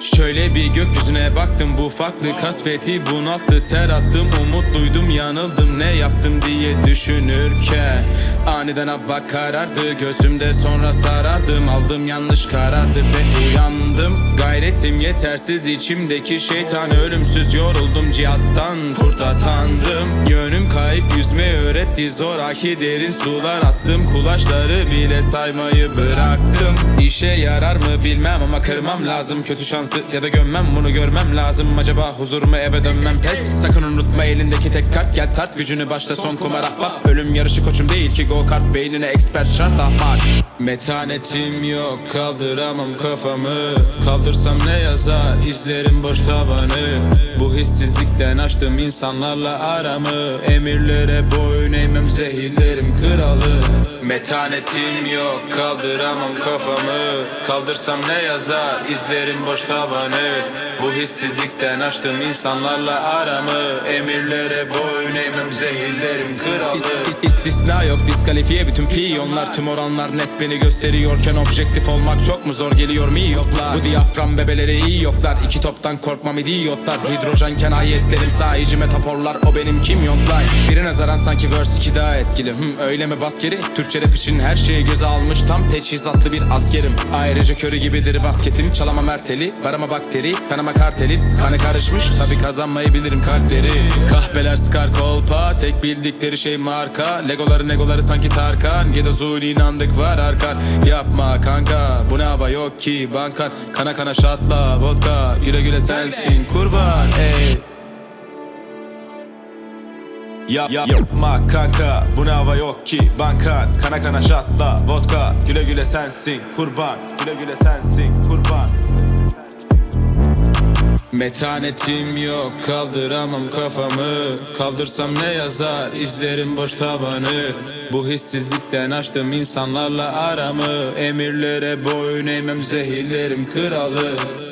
Şöyle bir gökyüzüne baktım, bu farklı kasveti bunalttı. Ter attım, umutluydum, yanıldım, ne yaptım diye düşünürken aniden hava karardı gözümde, sonra sarardım, aldım yanlış karardı ve uyandım. Gayretim yetersiz, içimdeki şeytan ölümsüz, yoruldum cihattan kurtar tanrım. Yönüm kayıp, yüzme öğretti zoraki derin sular, attım kulaçları bile saymayı bıraktım. İşe yarar mı bilmem ama kırmam lazım kötü şansı, ya da gömmem bunu görmem lazım. Acaba huzurumu eve dönmem pes. Sakın unutma elindeki tek kart, gel tart gücünü, başla son kumar ahbap. Ölüm yarışı koçum değil ki go kart, beynine expert şart ahmak. Metanetim yok, kaldıramam kafamı, kaldırsam ne yazar izlerim boş tavanı. Bu hissizlikten açtım insanlarla aramı, emirlere boyun eğmem, zehirlerim kralı. Metanetim yok, kaldıramam kafamı, kaldırsam ne yazar izlerim boş tavanı. Bu hissizlikten açtım insanlarla aramı, emirlere boyun eğmem, zehirlerim kralı. İstisna yok, diskalifiye bütün piyonlar, tüm oranlar net beni gösteriyorken objektif olmak çok mu zor geliyor miyoplar? Bu diyafram bebeleri iyi yoklar, iki toptan korkmam idiotlar. Hidrojenken ayetlerim sahici metaforlar, o benim kimyonlar. Biri nazaran sanki verse 2 daha etkili, öyle mi baskeri? Türkçe rap için her şeyi göze almış, tam teçhizatlı bir askerim. Ayrıca körü gibidir basketim, çalamam erteli, varama bakteri, kanama kartelin. Kanı karışmış, tabi kazanmayı bilirim kalpleri. Kahpeler sıkar kolpa, tek bildikleri şey marka. Legoları sanki Tarkan, Gedozul inandık var arkan. Yapma kanka, bu ne hava yok ki bankan. Kana kana şatla vodka, güle güle sensin kurban ey. Yapma kanka, bu ne hava yok ki bankan. Kana kana şatla vodka, güle güle sensin kurban, güle güle sensin kurban. Metanetim yok, kaldıramam kafamı, kaldırsam ne yazar izlerim boş tavanı. Bu hissizlikten açtım insanlarla aramı, emirlere boyun eğmem, zehirlerim kralı.